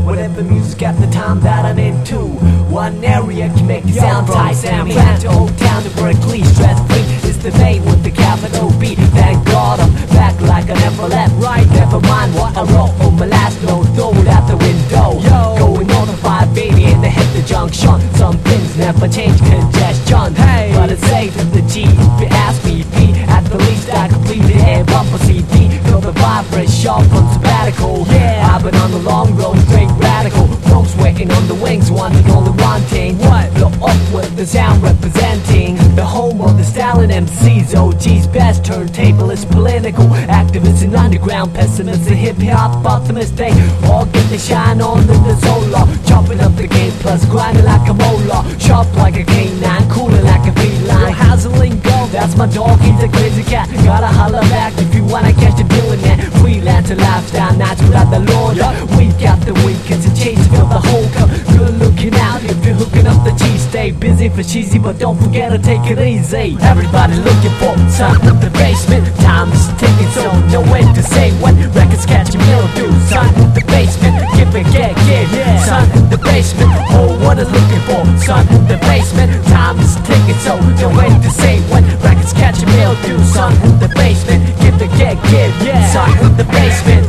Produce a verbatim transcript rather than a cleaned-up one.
Whatever music at the time that I'm into. One area can make it sound tight. San Fran to Old Town to Berkeley, stress free. It's the vein with the capital B. Thank God I'm back like I never left. Right, never mind what I wrote on my last note. Throw it out the window. Yo. Going on a five eighty in the hit the junction. Some things never change, congestion. Hey. But it's safe in the G. If you ask me, B, at the least I completed a bumper C D. Feel the vibrate sharp on sabbatical. Yeah. I've been on the long road, straight radical. Folks waiting on the wings, wanting only one thing. What? Blow up with the sound representing the home of the styling M Cs. O G's best turntable is political. Activists and underground pessimists and hip-hop optimists. They all get the shine on in the solo. Chopping up the game plus grinding like a molar. Sharp like a canine, cooling like a feline. Yo, how's the lingo? That's my dog, he's a crazy cat. Gotta holler back if you wanna catch the feeling, man. Freelancer lifestyle, nights without the Lord. Week after week, it's a chase to fill the whole cup. Good looking out if you're hooking up the cheese. Stay busy for cheesy, but don't forget to take it easy. Everybody looking for some in the basement. Time is ticking, so no way to say when records catch a mildew. Son in the basement, give it, get, get. Yeah. Son in the basement, oh what are looking for? Son in the basement, time is ticking, so no way to say when records catch a mildew. Son in the basement, give it, get, get. Yeah. Son in the basement.